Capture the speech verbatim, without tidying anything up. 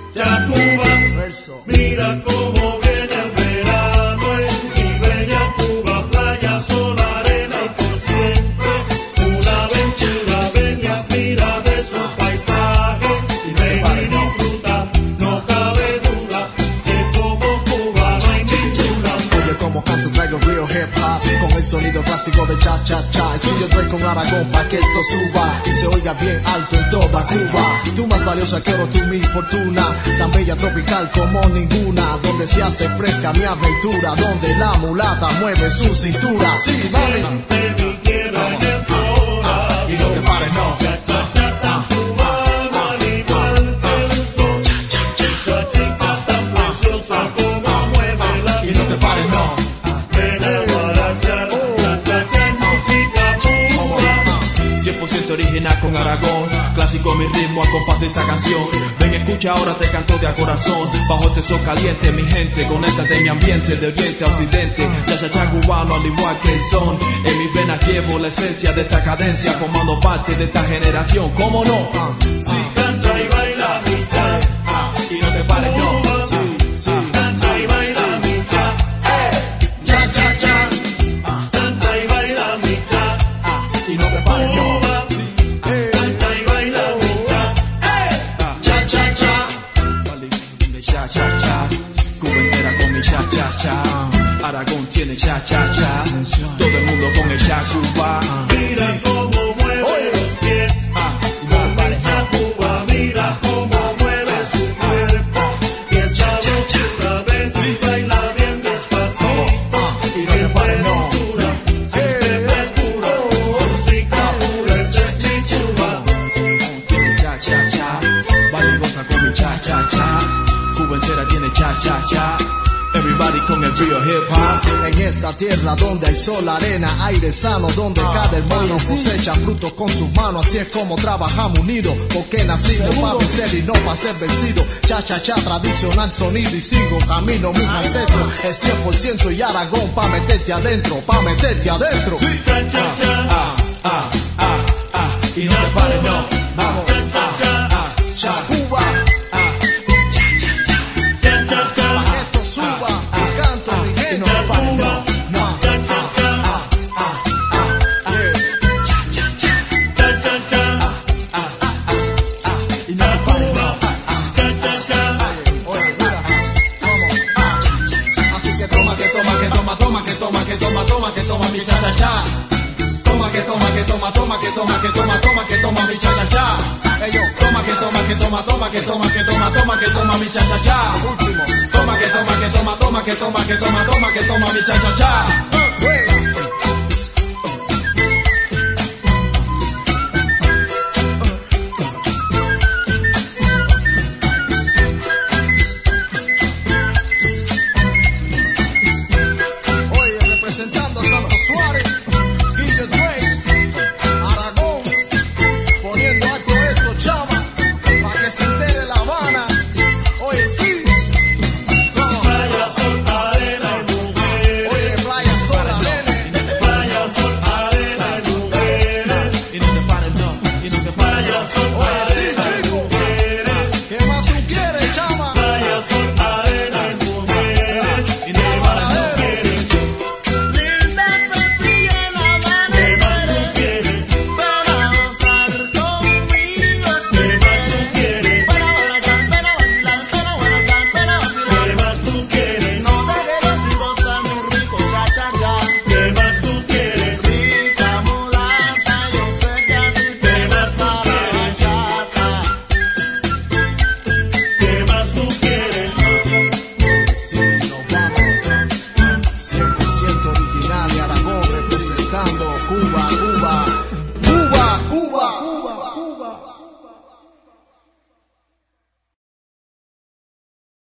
cha Cuba, verso. Mira cómo viene el verano en mi bella Cuba, playa, sol, arena y por siempre una aventura. Ven y admira de su paisaje y ven y disfruta, no cabe duda que como Cuba no hay ninguna. Oye, como canto traigo real hip hop con el sonido clásico de cha cha cha. Estudio Dre con Aragón pa' que esto suba y se oiga bien alto en toda Cuba. Tú más valiosa que oro, tú mi fortuna, tan bella tropical como ninguna, donde se hace fresca mi aventura, donde la mulata mueve su cintura. Sí, mami, Siente mi tierra en el corazón y no te pares, no. cha cha cha tan cubano al igual que el sol. Esa chica tan preciosa como mueve la Y no te pares, no. ven a guarachar, cha cha cha música pura. cien por ciento original con Aragón, clásico mi ritmo a compás de esta canción. Ven, escucha, ahora te canto de a corazón. Bajo este sol caliente, mi gente, conéctate mi ambiente, de oriente a occidente. Cha cha cha cubano al igual que el son. En mis venas llevo la esencia de esta cadencia, formando parte de esta generación. ¿Cómo no? Si cansa y baila mi cha, Y no te pares, no. sí, sí. Canta y baila mi cha, Cha cha cha, canta y baila mi cha, y no te pares, no. canta y baila mi cha. Cha cha cha, Cha cha cha, Cuba entera con mi cha cha cha. Aragón tiene cha cha cha. Todo el mundo con el cha Cuba. Mira cómo mueve los pies, con mi cha Cuba, mira cómo mueve su cuerpo. Y esa dulzura, ven y baila bien despacito. y no te pares, no. Dulzura, siempre frescura, música pura, esa es mi Cuba. Tiene cha cha cha. Vale, goza con mi cha cha cha. Cuba entera tiene cha cha cha. Everybody con el real hip hop. En esta tierra donde hay sol, arena, aire sano, donde cada hermano cosecha frutos con sus manos. Así es como trabajamos unidos, porque nacido para vencer y no para ser vencido. Cha cha cha, tradicional sonido y sigo camino mis ancestros. Es cien por ciento y Aragón pa' meterte adentro, pa' meterte adentro. Cha cha cha, Ah, ah, ah, ah. Y no te pares, no. Vamos. cha cha cha, Cha Cuba, cha cha cha. pa' que esto suba, y canto mi gente. Y no te pares, no, no. Cha cha cha, Yeah. cha cha cha, Y no te pares, no. cha cha cha. Oye, mira, vamos, ah. Así que toma, que toma, que toma, toma, que toma, que toma, toma, que toma mi cha cha cha. Toma, que toma, que toma, toma, que toma, que toma, toma, que toma mi cha cha cha. Ellos, toma, que toma, que toma, toma, que toma, que toma, toma, que toma mi cha cha cha. Último, toma, que toma, que toma, toma, que toma, que toma, toma, que toma mi cha cha cha.